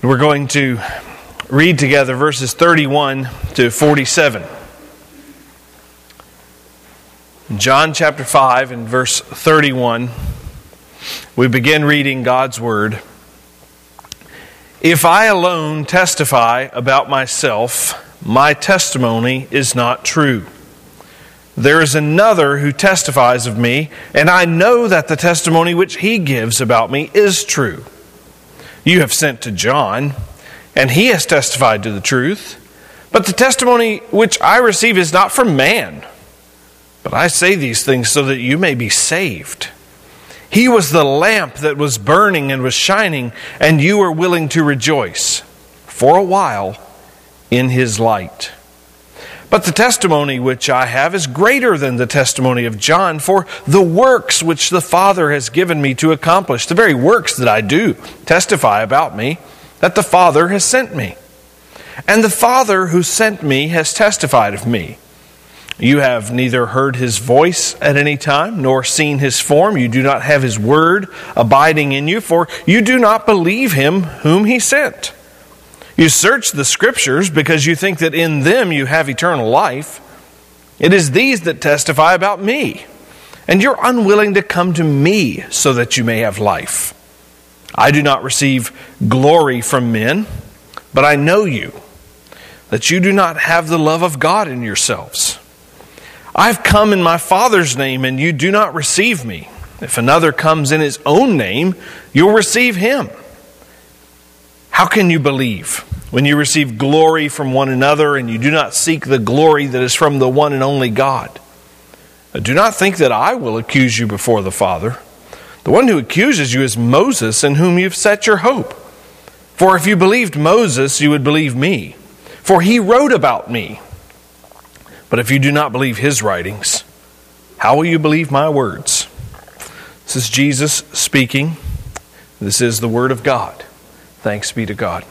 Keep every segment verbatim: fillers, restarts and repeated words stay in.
We're going to read together verses thirty-one to forty-seven. John chapter five and verse thirty-one, we begin reading God's Word. If I alone testify about myself, my testimony is not true. There is another who testifies of me, and I know that the testimony which he gives about me is true. You have sent to John, and he has testified to the truth. But the testimony which I receive is not from man. But I say these things so that you may be saved. He was the lamp that was burning and was shining, and you were willing to rejoice for a while in his light. But the testimony which I have is greater than the testimony of John, for the works which the Father has given me to accomplish, the very works that I do, testify about me, that the Father has sent me. And the Father who sent me has testified of me. You have neither heard his voice at any time, nor seen his form. You do not have his word abiding in you, for you do not believe him whom he sent. You search the Scriptures because you think that in them you have eternal life. It is these that testify about me, and you're unwilling to come to me so that you may have life. I do not receive glory from men, but I know you, that you do not have the love of God in yourselves. I've come in my Father's name, and you do not receive me. If another comes in his own name, you'll receive him. How can you believe when you receive glory from one another and you do not seek the glory that is from the one and only God? Do not think that I will accuse you before the Father. The one who accuses you is Moses, in whom you've set your hope. For if you believed Moses, you would believe me, for he wrote about me. But if you do not believe his writings, how will you believe my words? This is Jesus speaking. This is the Word of God. Thanks be to God.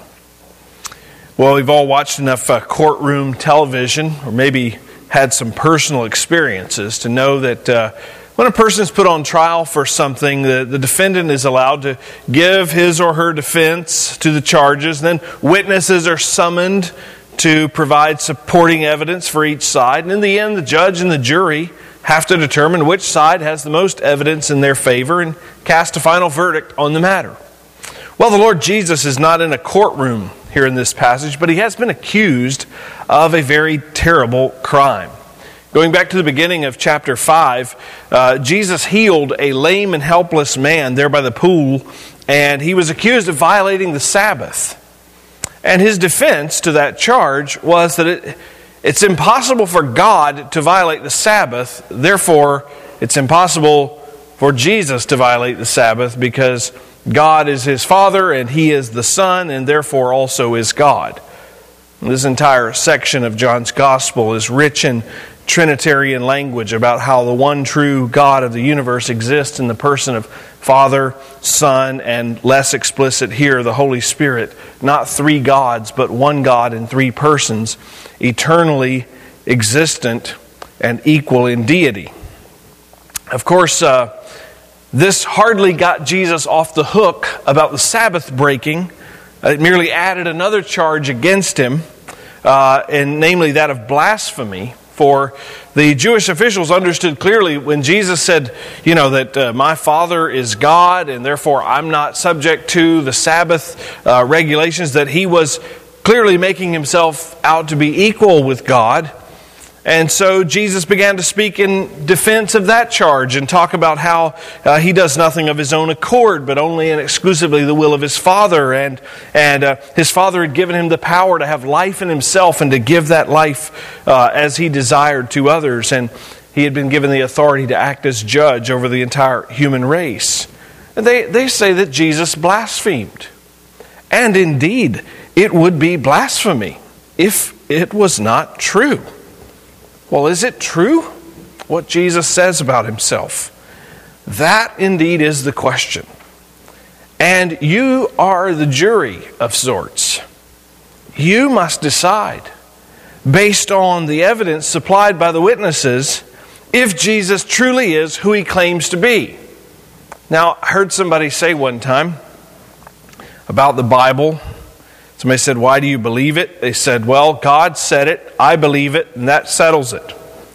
Well, we've all watched enough uh, courtroom television, or maybe had some personal experiences to know that uh, when a person is put on trial for something, the, the defendant is allowed to give his or her defense to the charges. Then witnesses are summoned to provide supporting evidence for each side. And in the end, the judge and the jury have to determine which side has the most evidence in their favor and cast a final verdict on the matter. Well, the Lord Jesus is not in a courtroom here in this passage, but he has been accused of a very terrible crime. Going back to the beginning of chapter five, uh, Jesus healed a lame and helpless man there by the pool, and he was accused of violating the Sabbath. And his defense to that charge was that it, it's impossible for God to violate the Sabbath, therefore it's impossible for Jesus to violate the Sabbath because God is his Father and he is the Son and therefore also is God. This entire section of John's Gospel is rich in Trinitarian language about how the one true God of the universe exists in the person of Father, Son, and less explicit here, the Holy Spirit. Not three gods, but one God in three persons, eternally existent and equal in deity. Of course, uh, this hardly got Jesus off the hook about the Sabbath breaking. It merely added another charge against him, uh, and namely that of blasphemy. For the Jewish officials understood clearly when Jesus said, you know, that uh, my Father is God and therefore I'm not subject to the Sabbath uh, regulations, that he was clearly making himself out to be equal with God. And so Jesus began to speak in defense of that charge and talk about how uh, he does nothing of his own accord, but only and exclusively the will of his Father. And, and uh, his Father had given him the power to have life in himself and to give that life uh, as he desired to others. And he had been given the authority to act as judge over the entire human race. And they, they say that Jesus blasphemed. And indeed, it would be blasphemy if it was not true. Well, is it true what Jesus says about himself? That indeed is the question. And you are the jury of sorts. You must decide, based on the evidence supplied by the witnesses, if Jesus truly is who he claims to be. Now, I heard somebody say one time about the Bible Somebody said, why do you believe it? They said, well, God said it, I believe it, and that settles it.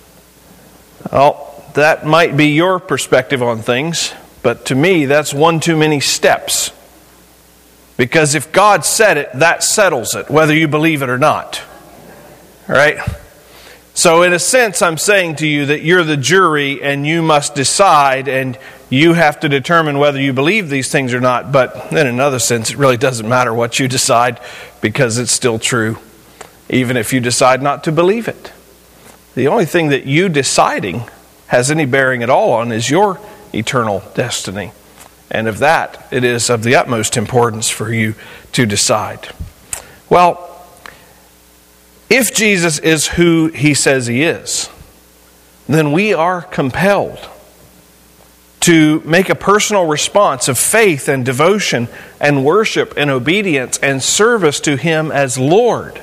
Well, that might be your perspective on things, but to me, that's one too many steps. Because if God said it, that settles it, whether you believe it or not. All right? So in a sense, I'm saying to you that you're the jury and you must decide, and you have to determine whether you believe these things or not. But in another sense, it really doesn't matter what you decide, because it's still true, even if you decide not to believe it. The only thing that you deciding has any bearing at all on is your eternal destiny. And of that, it is of the utmost importance for you to decide. Well, if Jesus is who He says He is, then we are compelled to make a personal response of faith and devotion and worship and obedience and service to Him as Lord.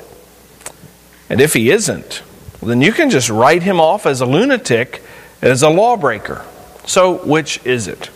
And if He isn't, then you can just write Him off as a lunatic, as a lawbreaker. So, which is it?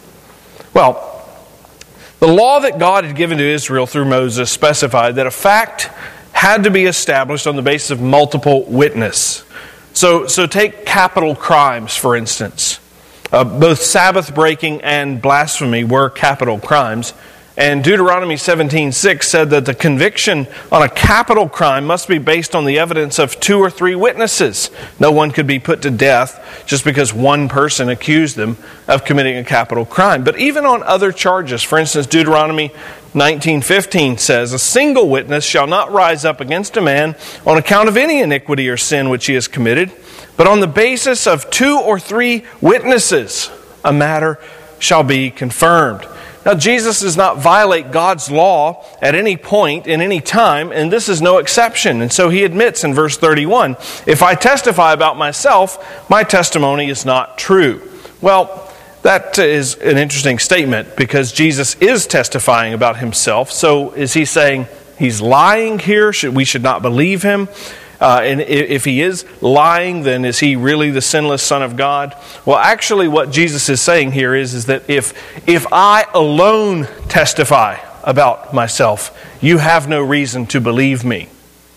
Well, the law that God had given to Israel through Moses specified that a fact had to be established on the basis of multiple witness. So, so take capital crimes, for instance. Uh, both Sabbath breaking and blasphemy were capital crimes. And Deuteronomy seventeen six said that the conviction on a capital crime must be based on the evidence of two or three witnesses. No one could be put to death just because one person accused them of committing a capital crime. But even on other charges, for instance, Deuteronomy nineteen fifteen says, a single witness shall not rise up against a man on account of any iniquity or sin which he has committed, but on the basis of two or three witnesses a matter shall be confirmed. Now, Jesus does not violate God's law at any point, in any time, and this is no exception. And so He admits in verse thirty-one, if I testify about myself, my testimony is not true. Well, that is an interesting statement, because Jesus is testifying about Himself. So is He saying He's lying here? Should, we should not believe Him? Uh, and if He is lying, then is He really the sinless Son of God? Well, actually what Jesus is saying here is, is that if, if I alone testify about myself, you have no reason to believe me.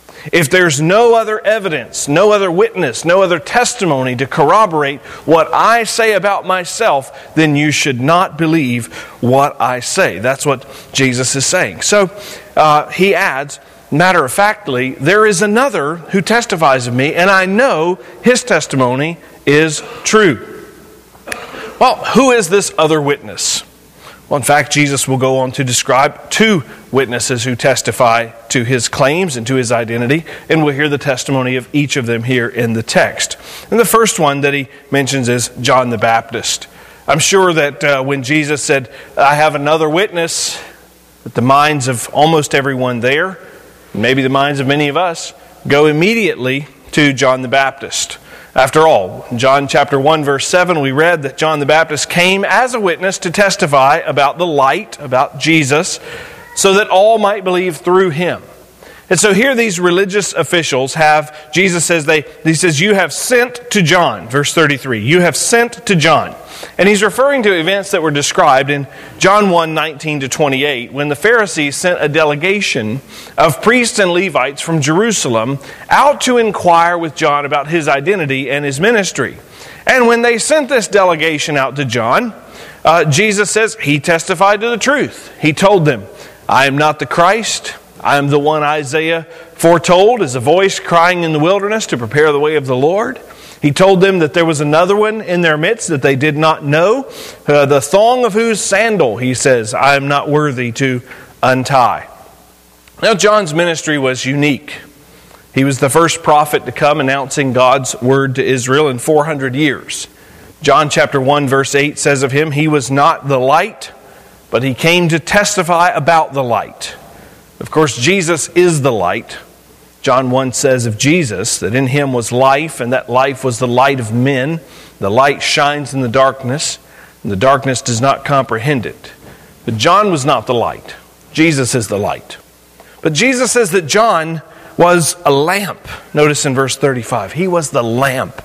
If there's no other evidence, no other witness, no other testimony to corroborate what I say about myself, then you should not believe what I say. That's what Jesus is saying. So uh, He adds, matter of factly, there is another who testifies of me, and I know his testimony is true. Well, who is this other witness? Well, in fact, Jesus will go on to describe two witnesses who testify to His claims and to His identity, and we'll hear the testimony of each of them here in the text. And the first one that He mentions is John the Baptist. I'm sure that uh, when Jesus said, I have another witness, that the minds of almost everyone there, maybe the minds of many of us, go immediately to John the Baptist. After all, in John chapter one, verse seven, we read that John the Baptist came as a witness to testify about the light, about Jesus, so that all might believe through Him. And so here these religious officials have, Jesus says, they, he says, you have sent to John, verse thirty-three, you have sent to John. And He's referring to events that were described in John one, nineteen to twenty-eight, when the Pharisees sent a delegation of priests and Levites from Jerusalem out to inquire with John about his identity and his ministry. And when they sent this delegation out to John, uh, Jesus says, He testified to the truth. He told them, I am not the Christ. I am the one Isaiah foretold as a voice crying in the wilderness to prepare the way of the Lord. He told them that there was another one in their midst that they did not know, uh, the thong of whose sandal, He says, I am not worthy to untie. Now, John's ministry was unique. He was the first prophet to come announcing God's word to Israel in four hundred years. John chapter one, verse eight says of him, He was not the light, but He came to testify about the light. Of course, Jesus is the light. John one says of Jesus that in Him was life, and that life was the light of men. The light shines in the darkness, and the darkness does not comprehend it. But John was not the light. Jesus is the light. But Jesus says that John was a lamp. Notice in verse thirty-five, He was the lamp.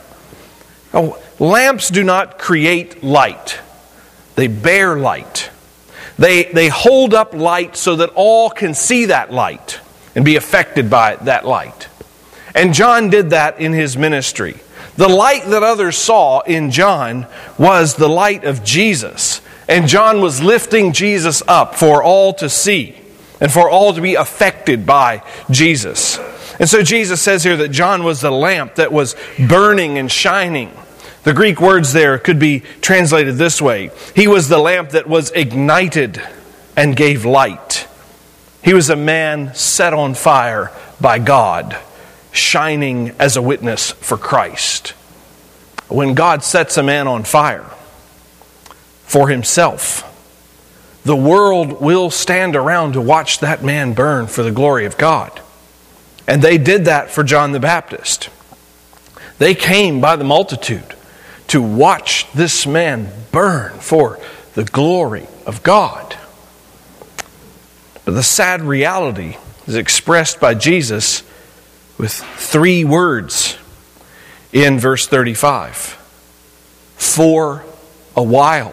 Oh, lamps do not create light. They bear light. They, they hold up light so that all can see that light. and be affected by that light. And John did that in his ministry. The light that others saw in John was the light of Jesus. And John was lifting Jesus up for all to see and for all to be affected by Jesus. And so Jesus says here that John was the lamp that was burning and shining. The Greek words there could be translated this way. He was the lamp that was ignited and gave light. He was a man set on fire by God, shining as a witness for Christ. When God sets a man on fire for himself, the world will stand around to watch that man burn for the glory of God. And they did that for John the Baptist. They came by the multitude to watch this man burn for the glory of God. But the sad reality is expressed by Jesus with three words in verse thirty-five. For a while.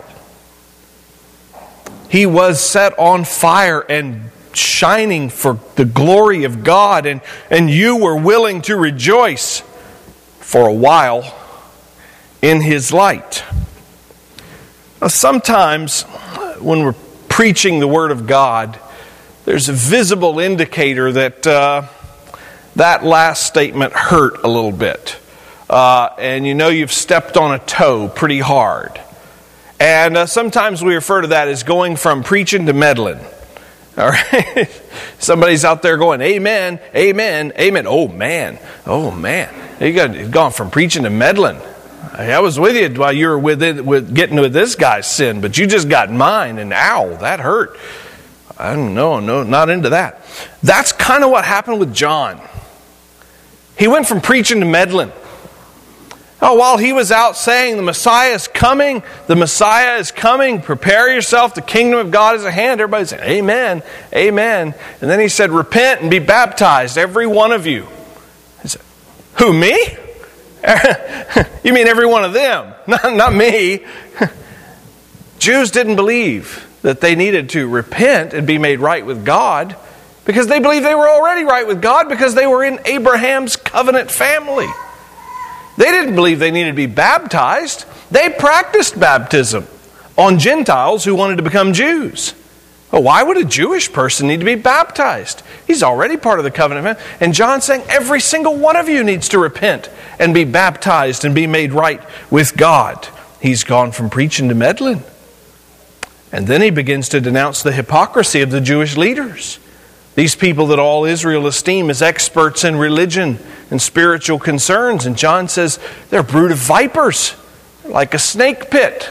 He was set on fire and shining for the glory of God, and, and you were willing to rejoice for a while in His light. Now, sometimes when we're preaching the Word of God, there's a visible indicator that uh, that last statement hurt a little bit. Uh, and you know you've stepped on a toe pretty hard. And uh, sometimes we refer to that as going from preaching to meddling. All right? Somebody's out there going, amen, amen, amen. Oh, man. Oh, man. You got you've gone from preaching to meddling. I was with you while you were with it, with getting with this guy's sin, but you just got mine, and ow, that hurt. I don't know, no, not into that. That's kind of what happened with John. He went from preaching to meddling. Oh, while he was out saying the Messiah is coming, the Messiah is coming, prepare yourself, the kingdom of God is at hand. Everybody said, amen, amen. And then he said, repent and be baptized, every one of you. He said, who, me? You mean every one of them, not, not me. Jews didn't believe that they needed to repent and be made right with God because they believed they were already right with God because they were in Abraham's covenant family. They didn't believe they needed to be baptized. They practiced baptism on Gentiles who wanted to become Jews. Well, why would a Jewish person need to be baptized? He's already part of the covenant. And John's saying every single one of you needs to repent and be baptized and be made right with God. He's gone from preaching to meddling. And then he begins to denounce the hypocrisy of the Jewish leaders. These people that all Israel esteem as experts in religion and spiritual concerns. And John says they're a brood of vipers, like a snake pit.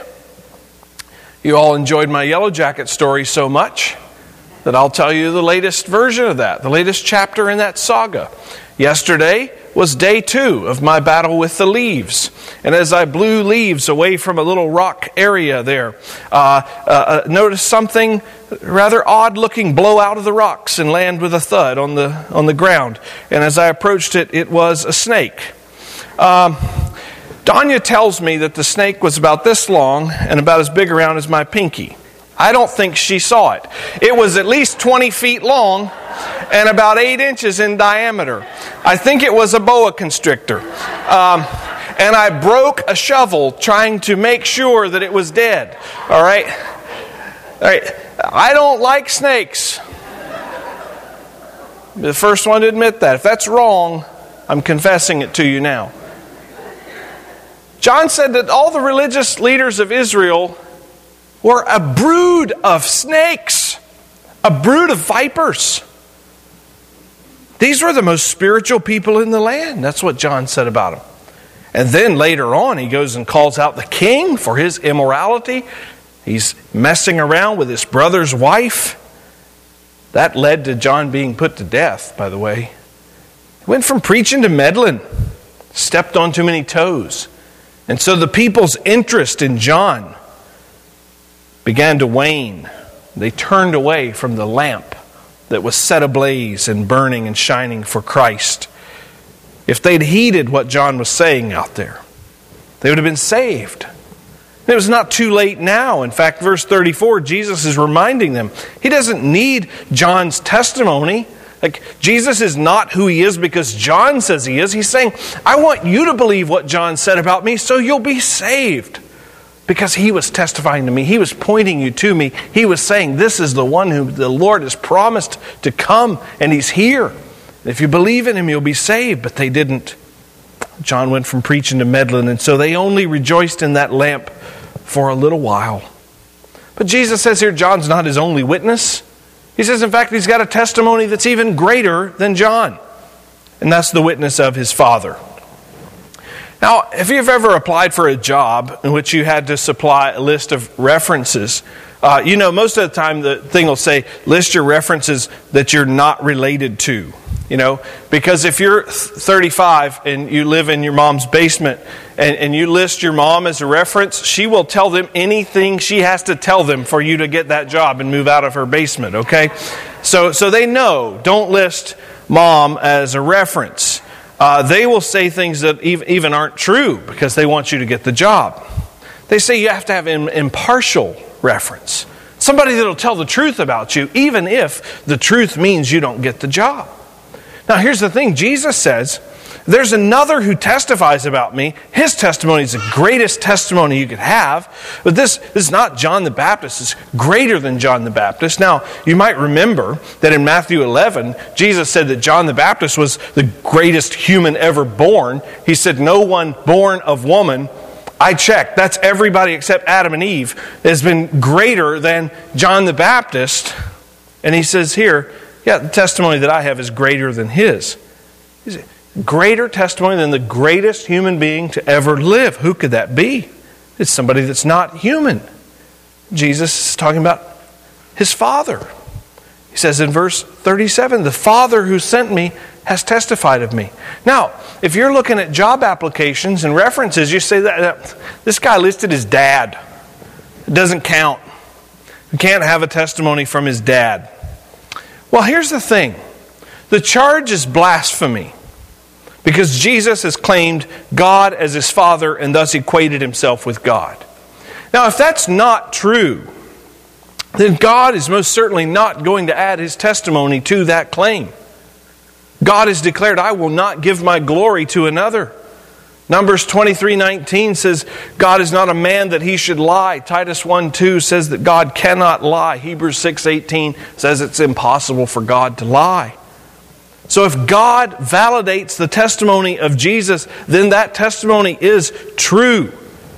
You all enjoyed my Yellow Jacket story so much that I'll tell you the latest version of that, the latest chapter in that saga. Yesterday was day two of my battle with the leaves. And as I blew leaves away from a little rock area there, uh, uh, noticed something rather odd-looking blow out of the rocks and land with a thud on the on the ground. And as I approached it, it was a snake. Um, Danya tells me that the snake was about this long and about as big around as my pinky. I don't think she saw it. It was at least twenty feet long and about eight inches in diameter. I think it was a boa constrictor. Um, and I broke a shovel trying to make sure that it was dead. All right? All right. I don't like snakes. The first one to admit that. If that's wrong, I'm confessing it to you now. John said that all the religious leaders of Israel were a brood of snakes, a brood of vipers. These were the most spiritual people in the land. That's what John said about them. And then later on, he goes and calls out the king for his immorality. He's messing around with his brother's wife. That led to John being put to death, by the way. He went from preaching to meddling, stepped on too many toes. And so the people's interest in John began to wane. They turned away from the lamp that was set ablaze and burning and shining for Christ. If they'd heeded what John was saying out there, they would have been saved. It was not too late now. In fact, verse thirty-four, Jesus is reminding them he doesn't need John's testimony Like, Jesus is not who he is because John says he is. He's saying, I want you to believe what John said about me so you'll be saved. Because he was testifying to me. He was pointing you to me. He was saying, this is the one who the Lord has promised to come, and he's here. And if you believe in him, you'll be saved. But they didn't. John went from preaching to meddling, and so they only rejoiced in that lamp for a little while. But Jesus says here, John's not his only witness. He says, in fact, he's got a testimony that's even greater than John. And that's the witness of his Father. Now, if you've ever applied for a job in which you had to supply a list of references, uh, you know, most of the time the thing will say, list your references that you're not related to. You know, because if you're thirty-five and you live in your mom's basement and, and you list your mom as a reference, she will tell them anything she has to tell them for you to get that job and move out of her basement, okay? So, so they know, don't list mom as a reference. Uh, they will say things that even aren't true because they want you to get the job. They say you have to have an impartial reference. Somebody that will tell the truth about you, even if the truth means you don't get the job. Now here's the thing. Jesus says, there's another who testifies about me. His testimony is the greatest testimony you could have. But this, this is not John the Baptist. It's greater than John the Baptist. Now, you might remember that in Matthew eleven, Jesus said that John the Baptist was the greatest human ever born. He said, no one born of woman, I checked, that's everybody except Adam and Eve, has been greater than John the Baptist. And he says here, yeah, the testimony that I have is greater than his. Is it? Greater testimony than the greatest human being to ever live. Who could that be? It's somebody that's not human. Jesus is talking about his Father. He says in verse thirty-seven, the Father who sent me has testified of me. Now, if you're looking at job applications and references, you say that, that this guy listed his dad. It doesn't count. You can't have a testimony from his dad. Well, here's the thing. The charge is blasphemy. Because Jesus has claimed God as his Father and thus equated himself with God. Now, if that's not true, then God is most certainly not going to add his testimony to that claim. God has declared, I will not give my glory to another. Numbers twenty-three nineteen says, God is not a man that he should lie. Titus one two says that God cannot lie. Hebrews six eighteen says it's impossible for God to lie. So if God validates the testimony of Jesus, then that testimony is true.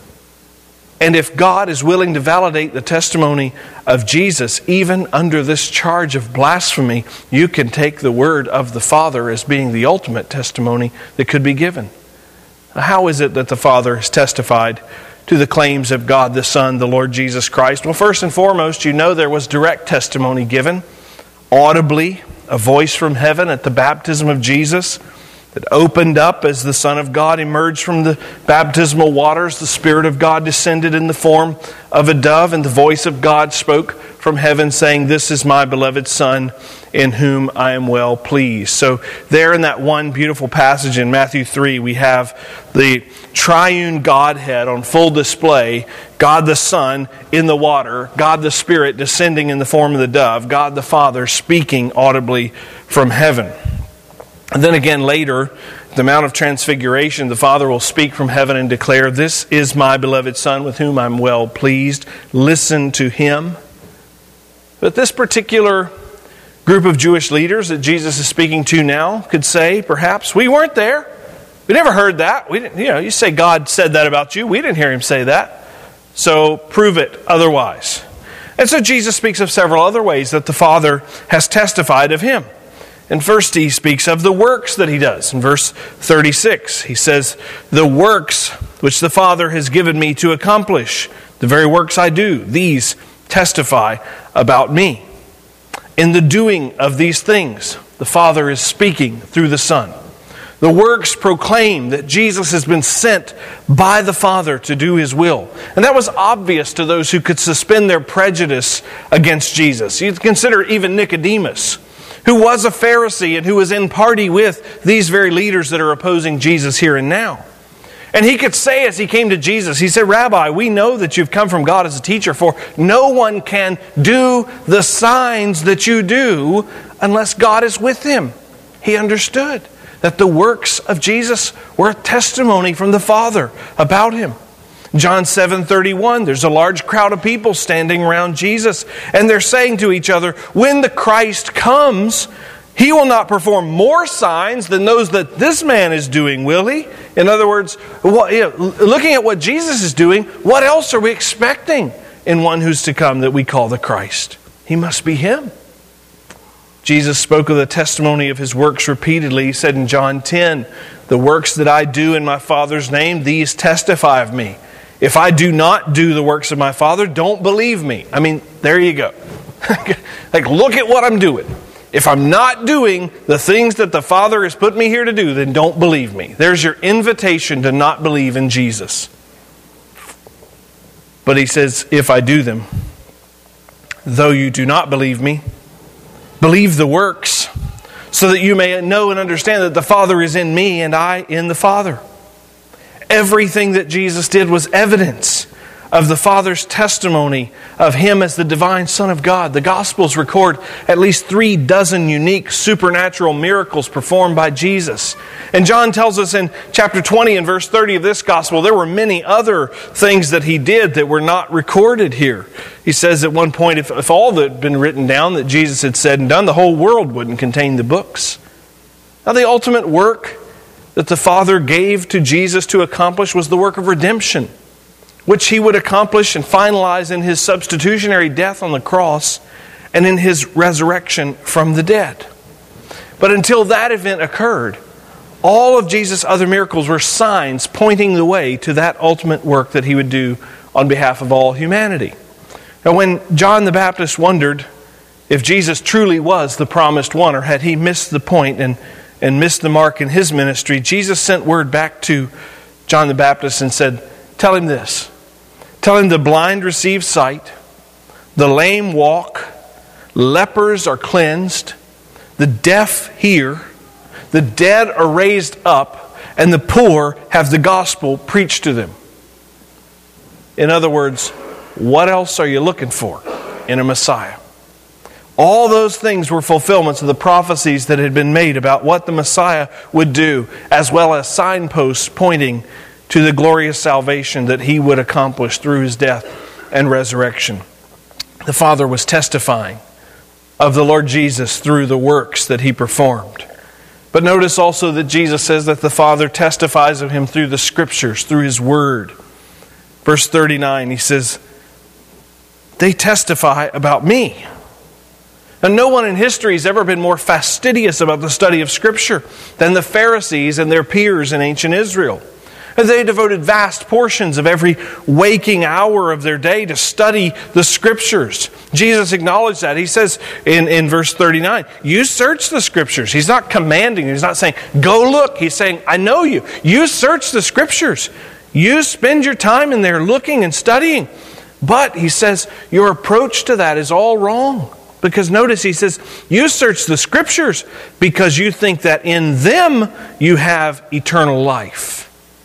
And if God is willing to validate the testimony of Jesus, even under this charge of blasphemy, you can take the word of the Father as being the ultimate testimony that could be given. How is it that the Father has testified to the claims of God the Son, the Lord Jesus Christ? Well, first and foremost, you know there was direct testimony given, audibly, a voice from heaven at the baptism of Jesus that opened up as the Son of God emerged from the baptismal waters. The Spirit of God descended in the form of a dove, and the voice of God spoke from heaven saying, this is my beloved Son in whom I am well pleased. So there in that one beautiful passage in Matthew three, we have the triune Godhead on full display. God the Son in the water, God the Spirit descending in the form of the dove, God the Father speaking audibly from heaven. And then again later, the Mount of Transfiguration, the Father will speak from heaven and declare, this is my beloved Son with whom I'm well pleased. Listen to him. But this particular group of Jewish leaders that Jesus is speaking to now could say, perhaps, we weren't there. We never heard that. We didn't, you know, you say God said that about you. We didn't hear him say that. So prove it otherwise. And so Jesus speaks of several other ways that the Father has testified of him. And first he speaks of the works that he does. In verse thirty-six, he says, the works which the Father has given me to accomplish, the very works I do, these testify about me. In the doing of these things, the Father is speaking through the Son. The works proclaim that Jesus has been sent by the Father to do his will. And that was obvious to those who could suspend their prejudice against Jesus. You consider even Nicodemus, who was a Pharisee and who was in party with these very leaders that are opposing Jesus here and now. And he could say as he came to Jesus, he said, Rabbi, we know that you've come from God as a teacher, for no one can do the signs that you do unless God is with him. He understood that the works of Jesus were a testimony from the Father about him. John seven thirty-one, there's a large crowd of people standing around Jesus, and they're saying to each other, when the Christ comes, he will not perform more signs than those that this man is doing, will he? In other words, what, you know, looking at what Jesus is doing, what else are we expecting in one who's to come that we call the Christ? He must be him. Jesus spoke of the testimony of his works repeatedly. He said in John ten, the works that I do in my Father's name, these testify of me. If I do not do the works of my Father, don't believe me. I mean, there you go. Like, look at what I'm doing. If I'm not doing the things that the Father has put me here to do, then don't believe me. There's your invitation to not believe in Jesus. But he says, if I do them, though you do not believe me, believe the works, so that you may know and understand that the Father is in me and I in the Father. Everything that Jesus did was evidence of the Father's testimony of him as the divine Son of God. The Gospels record at least three dozen unique supernatural miracles performed by Jesus. And John tells us in chapter twenty and verse thirty of this Gospel, there were many other things that he did that were not recorded here. He says at one point, if, if all that had been written down that Jesus had said and done, the whole world wouldn't contain the books. Now the ultimate work that the Father gave to Jesus to accomplish was the work of redemption, which he would accomplish and finalize in his substitutionary death on the cross and in his resurrection from the dead. But until that event occurred, all of Jesus' other miracles were signs pointing the way to that ultimate work that he would do on behalf of all humanity. Now, when John the Baptist wondered if Jesus truly was the promised one, or had he missed the point and, and missed the mark in his ministry, Jesus sent word back to John the Baptist and said, tell him this. Tell him the blind receive sight, the lame walk, lepers are cleansed, the deaf hear, the dead are raised up, and the poor have the gospel preached to them. In other words, what else are you looking for in a Messiah? All those things were fulfillments of the prophecies that had been made about what the Messiah would do, as well as signposts pointing to the glorious salvation that he would accomplish through his death and resurrection. The Father was testifying of the Lord Jesus through the works that he performed. But notice also that Jesus says that the Father testifies of him through the Scriptures, through his Word. Verse thirty-nine, he says, they testify about me. And no one in history has ever been more fastidious about the study of Scripture than the Pharisees and their peers in ancient Israel. And they devoted vast portions of every waking hour of their day to study the Scriptures. Jesus acknowledged that. He says in, in verse thirty-nine, you search the Scriptures. He's not commanding. He's not saying, go look. He's saying, I know you. You search the Scriptures. You spend your time in there looking and studying. But, he says, your approach to that is all wrong. Because notice he says, you search the Scriptures because you think that in them you have eternal life.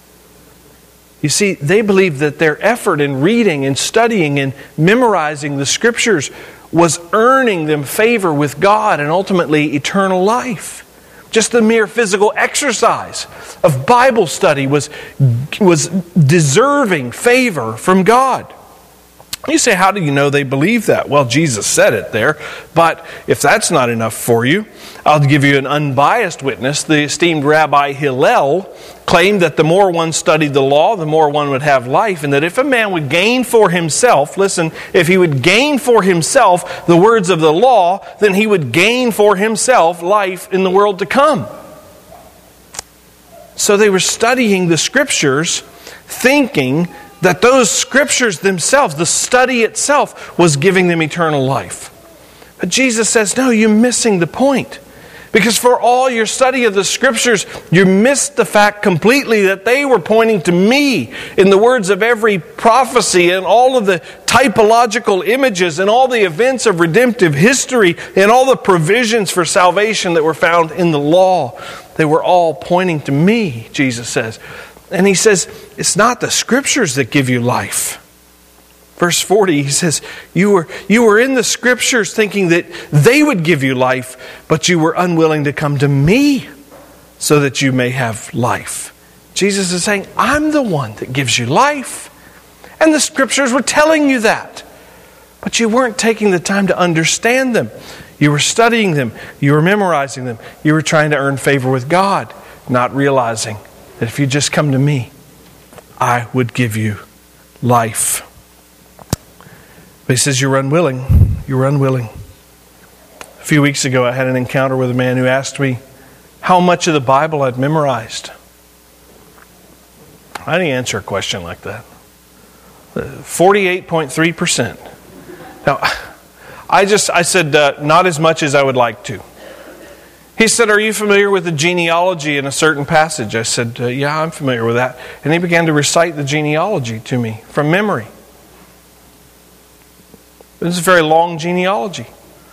You see, they believed that their effort in reading and studying and memorizing the Scriptures was earning them favor with God and ultimately eternal life. Just the mere physical exercise of Bible study was, was deserving favor from God. You say, how do you know they believe that? Well, Jesus said it there. But if that's not enough for you, I'll give you an unbiased witness. The esteemed Rabbi Hillel claimed that the more one studied the law, the more one would have life. And that if a man would gain for himself, listen, if he would gain for himself the words of the law, then he would gain for himself life in the world to come. So they were studying the Scriptures, thinking that those Scriptures themselves, the study itself, was giving them eternal life. But Jesus says, no, you're missing the point. Because for all your study of the Scriptures, you missed the fact completely that they were pointing to me in the words of every prophecy and all of the typological images and all the events of redemptive history and all the provisions for salvation that were found in the law. They were all pointing to me, Jesus says. And he says, it's not the Scriptures that give you life. Verse forty, he says, you were, you were in the Scriptures thinking that they would give you life, but you were unwilling to come to me so that you may have life. Jesus is saying, I'm the one that gives you life. And the Scriptures were telling you that. But you weren't taking the time to understand them. You were studying them. You were memorizing them. You were trying to earn favor with God, not realizing that if you just come to me, I would give you life. But he says, you're unwilling. You're unwilling. A few weeks ago, I had an encounter with a man who asked me how much of the Bible I'd memorized. I didn't answer a question like that. forty-eight point three percent. Now, I just, I said, uh, not as much as I would like to. He said, are you familiar with the genealogy in a certain passage? I said, uh, yeah, I'm familiar with that. And he began to recite the genealogy to me from memory. It was a very long genealogy.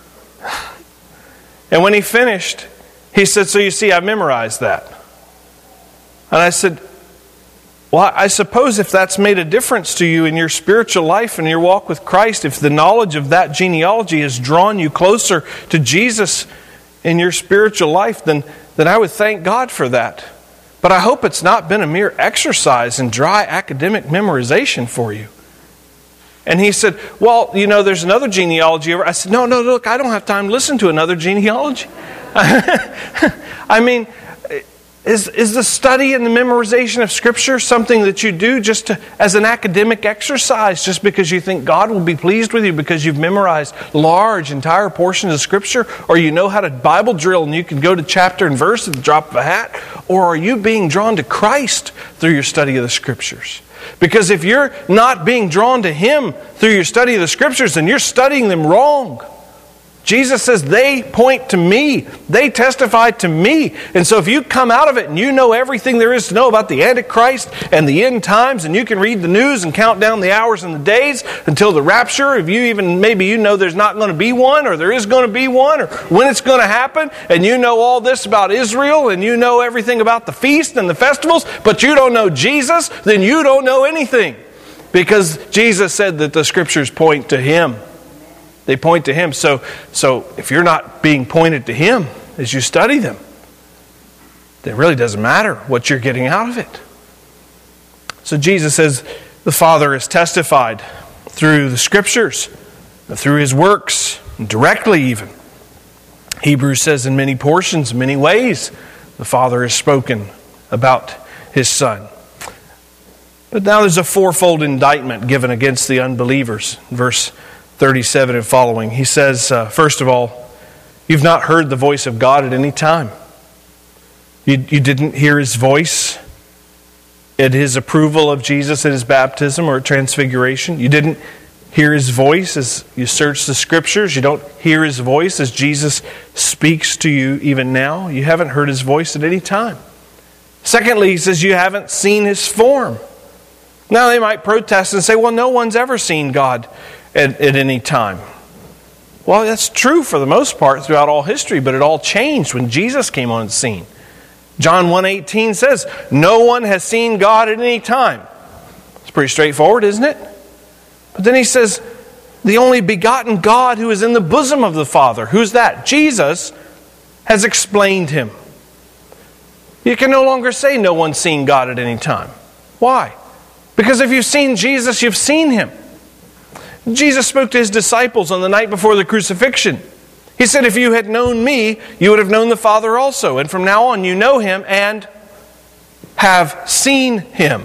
And when he finished, he said, so you see, I memorized that. And I said, well, I suppose if that's made a difference to you in your spiritual life and your walk with Christ, if the knowledge of that genealogy has drawn you closer to Jesus in your spiritual life, then, then I would thank God for that. But I hope it's not been a mere exercise in dry academic memorization for you. And he said, well, you know, there's another genealogy. I said, no, no, look, I don't have time to listen to another genealogy. I mean, is, is the study and the memorization of Scripture something that you do just to, as an academic exercise, just because you think God will be pleased with you because you've memorized large, entire portions of Scripture, or you know how to Bible drill and you can go to chapter and verse at the drop of a hat? Or are you being drawn to Christ through your study of the Scriptures? Because if you're not being drawn to Him through your study of the Scriptures, then you're studying them wrong. Jesus says they point to me. They testify to me. And so if you come out of it and you know everything there is to know about the Antichrist and the end times, and you can read the news and count down the hours and the days until the rapture, if you even, maybe you know there's not going to be one, or there is going to be one, or when it's going to happen, and you know all this about Israel, and you know everything about the feast and the festivals, but you don't know Jesus, then you don't know anything. Because Jesus said that the Scriptures point to Him. They point to Him. So, so if you're not being pointed to Him as you study them, then it really doesn't matter what you're getting out of it. So Jesus says the Father is testified through the Scriptures, through His works, directly even. Hebrews says in many portions, many ways, the Father has spoken about His Son. But now there's a fourfold indictment given against the unbelievers. Verse thirty-seven and following. He says, uh, first of all, you've not heard the voice of God at any time. You, you didn't hear His voice at His approval of Jesus at His baptism or at transfiguration. You didn't hear His voice as you search the Scriptures. You don't hear His voice as Jesus speaks to you even now. You haven't heard His voice at any time. Secondly, he says you haven't seen His form. Now they might protest and say, well, no one's ever seen God At, at any time. Well, that's true for the most part throughout all history, but it all changed when Jesus came on the scene. John one eighteen says, no one has seen God at any time. It's pretty straightforward, isn't it? But then he says, the only begotten God who is in the bosom of the Father. Who's that? Jesus has explained Him. You can no longer say no one's seen God at any time. Why? Because if you've seen Jesus, you've seen Him. Jesus spoke to His disciples on the night before the crucifixion. He said, if you had known me, you would have known the Father also. And from now on, you know Him and have seen Him.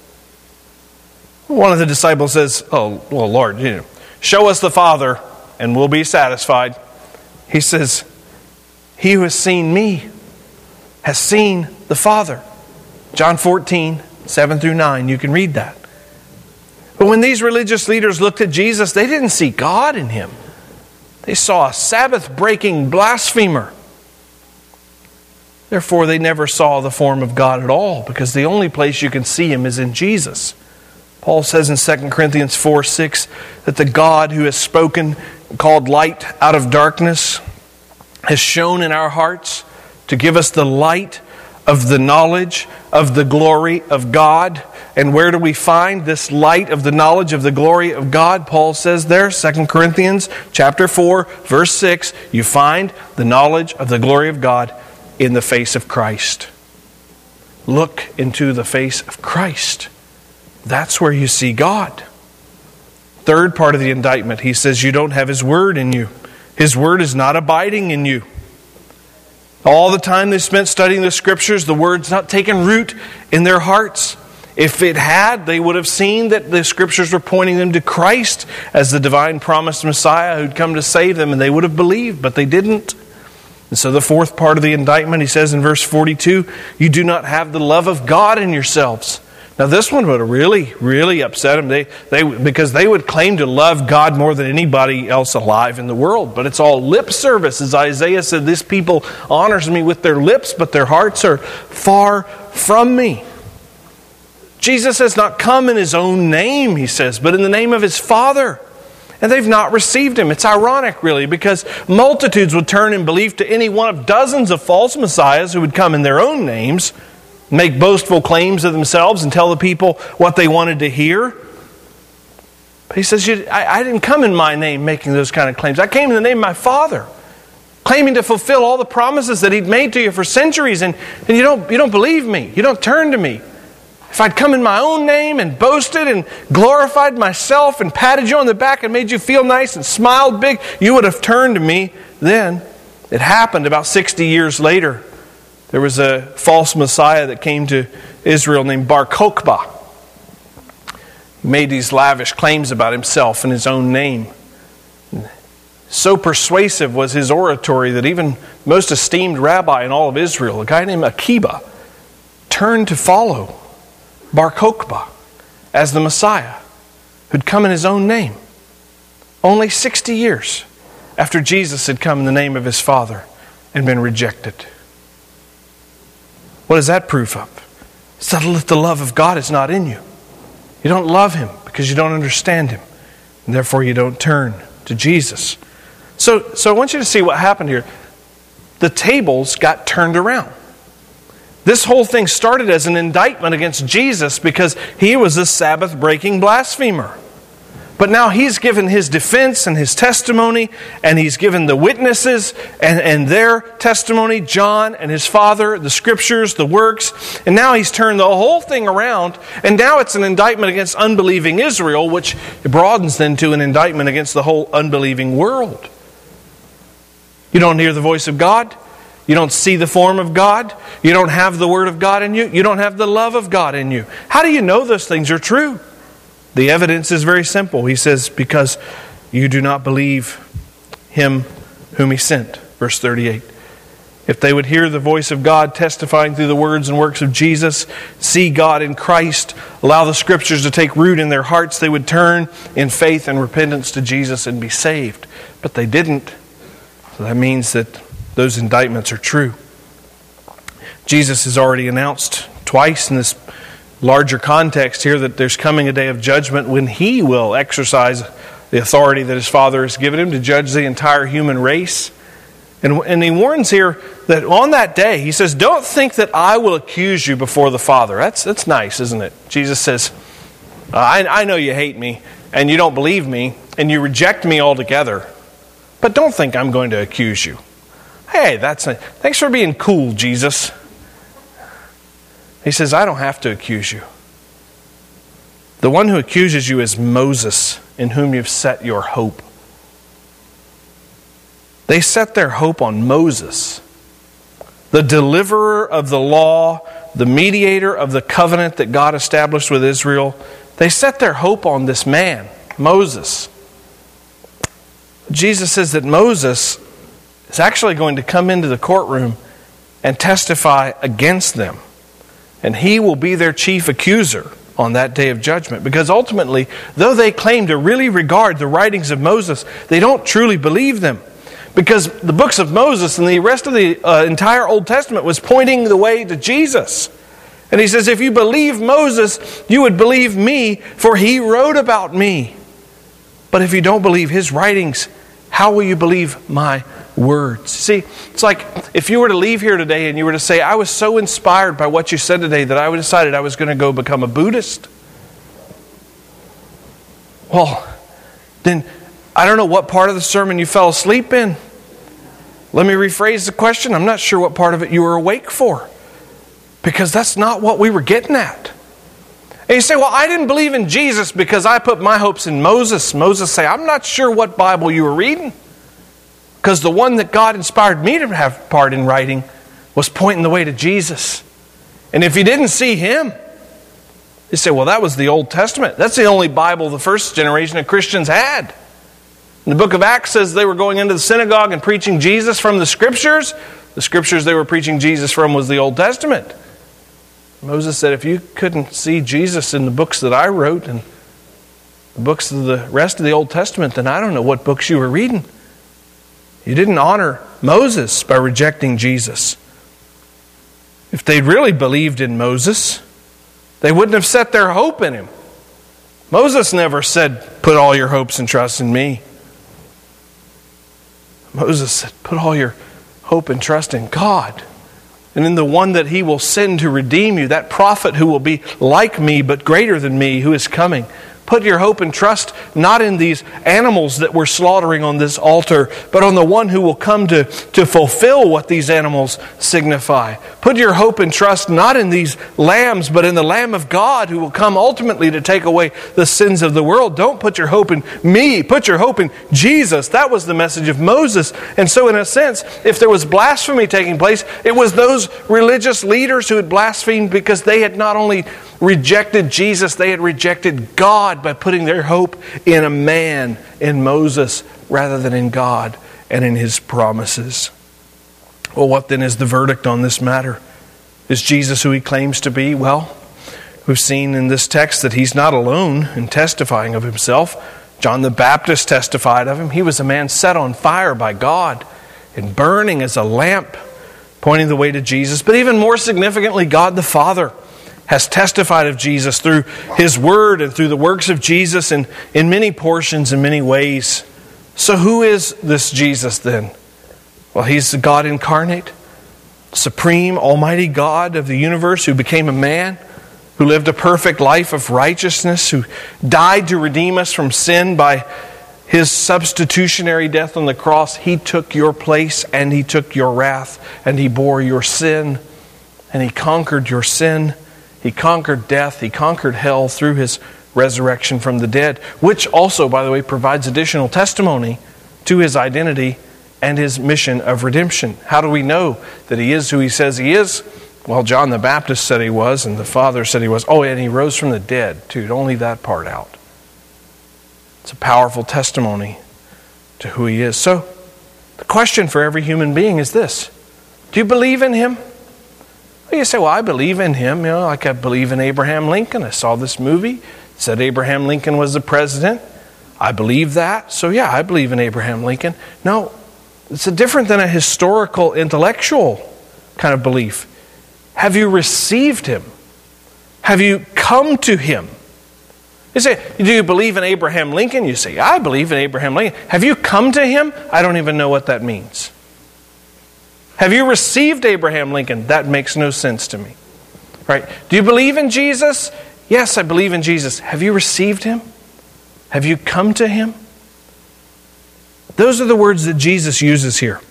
One of the disciples says, oh, well, Lord, you know, show us the Father and we'll be satisfied. He says, he who has seen me has seen the Father. John fourteen, seven through nine, you can read that. But when these religious leaders looked at Jesus, they didn't see God in Him. They saw a Sabbath-breaking blasphemer. Therefore, they never saw the form of God at all, because the only place you can see Him is in Jesus. Paul says in Second Corinthians four six that the God who has spoken, called light out of darkness, has shone in our hearts to give us the light of the knowledge of the glory of God. And where do we find this light of the knowledge of the glory of God? Paul says there, Second Corinthians chapter four, verse six, you find the knowledge of the glory of God in the face of Christ. Look into the face of Christ. That's where you see God. Third part of the indictment, he says you don't have His Word in you. His Word is not abiding in you. All the time they spent studying the Scriptures, the Word's not taken root in their hearts. If it had, they would have seen that the Scriptures were pointing them to Christ as the divine promised Messiah who'd come to save them, and they would have believed, but they didn't. And so the fourth part of the indictment, he says in verse forty-two, you do not have the love of God in yourselves. Now this one would have really, really upset them, they, they, because they would claim to love God more than anybody else alive in the world. But it's all lip service. As Isaiah said, this people honors me with their lips, but their hearts are far from me. Jesus has not come in His own name, he says, but in the name of His Father. And they've not received Him. It's ironic, really, because multitudes would turn in belief to any one of dozens of false messiahs who would come in their own names, make boastful claims of themselves and tell the people what they wanted to hear. But he says, I, I didn't come in my name making those kind of claims. I came in the name of my Father, claiming to fulfill all the promises that He'd made to you for centuries, and, and you don't, you don't believe me. You don't turn to me. If I'd come in my own name and boasted and glorified myself and patted you on the back and made you feel nice and smiled big, you would have turned to me then. It happened about sixty years later. There was a false Messiah that came to Israel named Bar Kokhba. He made these lavish claims about himself in his own name. So persuasive was his oratory that even most esteemed rabbi in all of Israel, a guy named Akiba, turned to follow Bar Kokhba as the Messiah who'd come in his own name. Only sixty years after Jesus had come in the name of His Father and been rejected. What is that proof of? It's that the love of God is not in you. You don't love Him because you don't understand Him. And therefore you don't turn to Jesus. So, so I want you to see what happened here. The tables got turned around. This whole thing started as an indictment against Jesus because He was a Sabbath-breaking blasphemer. But now He's given His defense and His testimony, and He's given the witnesses and, and their testimony, John and his father, the Scriptures, the works. And now He's turned the whole thing around, and now it's an indictment against unbelieving Israel, which broadens then to an indictment against the whole unbelieving world. You don't hear the voice of God. You don't see the form of God. You don't have the Word of God in you. You don't have the love of God in you. How do you know those things are true? The evidence is very simple. He says, because you do not believe Him whom He sent. Verse thirty-eight. If they would hear the voice of God testifying through the words and works of Jesus, see God in Christ, allow the Scriptures to take root in their hearts, they would turn in faith and repentance to Jesus and be saved. But they didn't. So that means that those indictments are true. Jesus has already announced twice in this larger context here that there's coming a day of judgment when He will exercise the authority that His Father has given Him to judge the entire human race. And, and He warns here that on that day, He says, don't think that I will accuse you before the Father. That's, that's nice, isn't it? Jesus says, I, I know you hate me and you don't believe me and you reject me altogether. But don't think I'm going to accuse you. Hey, that's a, thanks for being cool, Jesus. He says, I don't have to accuse you. The one who accuses you is Moses, in whom you've set your hope. They set their hope on Moses, the deliverer of the law, the mediator of the covenant that God established with Israel. They set their hope on this man, Moses. Jesus says that Moses is actually going to come into the courtroom and testify against them. And he will be their chief accuser on that day of judgment. Because ultimately, though they claim to really regard the writings of Moses, they don't truly believe them. Because the books of Moses and the rest of the uh, entire Old Testament was pointing the way to Jesus. And he says, if you believe Moses, you would believe me, for he wrote about me. But if you don't believe his writings, how will you believe my words. See, it's like if you were to leave here today and you were to say, I was so inspired by what you said today that I decided I was going to go become a Buddhist. Well, then I don't know what part of the sermon you fell asleep in. Let me rephrase the question. I'm not sure what part of it you were awake for. Because that's not what we were getting at. And you say, well, I didn't believe in Jesus because I put my hopes in Moses. Moses say, I'm not sure what Bible you were reading. Because the one that God inspired me to have part in writing was pointing the way to Jesus. And if you didn't see Him, you say, well, that was the Old Testament. That's the only Bible the first generation of Christians had. And the book of Acts says they were going into the synagogue and preaching Jesus from the Scriptures. The Scriptures they were preaching Jesus from was the Old Testament. Moses said, if you couldn't see Jesus in the books that I wrote and the books of the rest of the Old Testament, then I don't know what books you were reading. You didn't honor Moses by rejecting Jesus. If they'd really believed in Moses, they wouldn't have set their hope in him. Moses never said, put all your hopes and trust in me. Moses said, put all your hope and trust in God. And in the one that He will send to redeem you, that prophet who will be like me but greater than me who is coming. Put your hope and trust not in these animals that we're slaughtering on this altar, but on the one who will come to, to fulfill what these animals signify. Put your hope and trust not in these lambs, but in the Lamb of God who will come ultimately to take away the sins of the world. Don't put your hope in me. Put your hope in Jesus. That was the message of Moses. And so in a sense, if there was blasphemy taking place, it was those religious leaders who had blasphemed because they had not only rejected Jesus, they had rejected God by putting their hope in a man, in Moses, rather than in God and in His promises. Well, what then is the verdict on this matter? Is Jesus who He claims to be? Well, we've seen in this text that He's not alone in testifying of Himself. John the Baptist testified of Him. He was a man set on fire by God and burning as a lamp, pointing the way to Jesus. But even more significantly, God the Father has testified of Jesus through His Word and through the works of Jesus in, in many portions, in many ways. So who is this Jesus then? Well, He's the God incarnate, supreme, almighty God of the universe who became a man, who lived a perfect life of righteousness, who died to redeem us from sin by His substitutionary death on the cross. He took your place and He took your wrath and He bore your sin and He conquered your sin. He conquered death. He conquered hell through His resurrection from the dead, which also, by the way, provides additional testimony to His identity and His mission of redemption. How do we know that He is who He says He is? Well, John the Baptist said He was, and the Father said He was. Oh, and He rose from the dead, too. Don't leave that part out. It's a powerful testimony to who He is. So, the question for every human being is this: do you believe in Him? You say, well, I believe in Him, you know, like I believe in Abraham Lincoln. I saw this movie. It said Abraham Lincoln was the president. I believe that. So yeah, I believe in Abraham Lincoln. No, it's a different than a historical, intellectual kind of belief. Have you received Him? Have you come to Him? You say, do you believe in Abraham Lincoln? You say, I believe in Abraham Lincoln. Have you come to Him? I don't even know what that means. Have you received Abraham Lincoln? That makes no sense to me. Right? Do you believe in Jesus? Yes, I believe in Jesus. Have you received Him? Have you come to Him? Those are the words that Jesus uses here.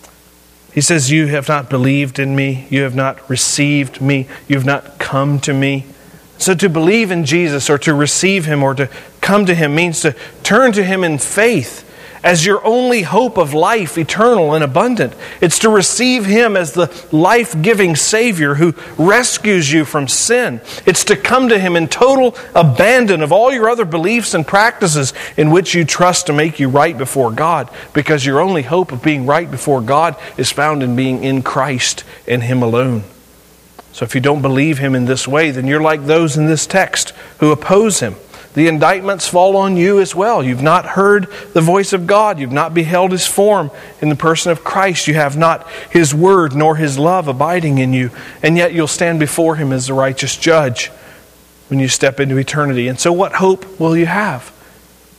He says, you have not believed in me. You have not received me. You have not come to me. So to believe in Jesus or to receive Him or to come to Him means to turn to Him in faith as your only hope of life, eternal and abundant. It's to receive Him as the life-giving Savior who rescues you from sin. It's to come to Him in total abandon of all your other beliefs and practices in which you trust to make you right before God, because your only hope of being right before God is found in being in Christ and Him alone. So if you don't believe Him in this way, then you're like those in this text who oppose Him. The indictments fall on you as well. You've not heard the voice of God. You've not beheld His form in the person of Christ. You have not His word nor His love abiding in you. And yet you'll stand before Him as the righteous judge when you step into eternity. And so what hope will you have?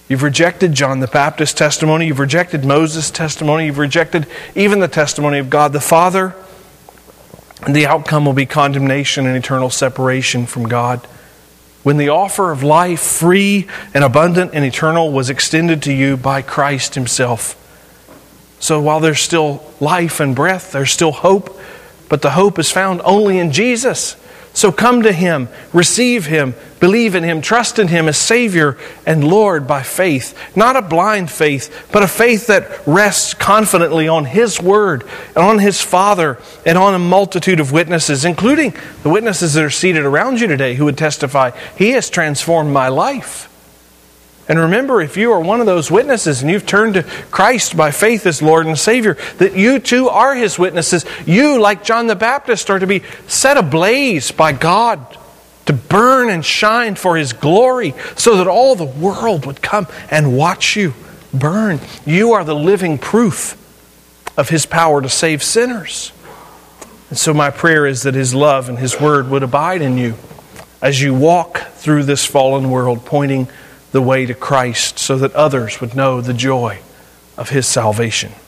You've rejected John the Baptist's testimony. You've rejected Moses' testimony. You've rejected even the testimony of God the Father. And the outcome will be condemnation and eternal separation from God. When the offer of life, free and abundant and eternal, was extended to you by Christ Himself. So while there's still life and breath, there's still hope, but the hope is found only in Jesus. So come to Him, receive Him, believe in Him, trust in Him as Savior and Lord by faith. Not a blind faith, but a faith that rests confidently on His Word and on His Father and on a multitude of witnesses, including the witnesses that are seated around you today who would testify, He has transformed my life. And remember, if you are one of those witnesses and you've turned to Christ by faith as Lord and Savior, that you too are His witnesses. You, like John the Baptist, are to be set ablaze by God, to burn and shine for His glory, so that all the world would come and watch you burn. You are the living proof of His power to save sinners. And so my prayer is that His love and His Word would abide in you as you walk through this fallen world, pointing the way to Christ, so that others would know the joy of His salvation.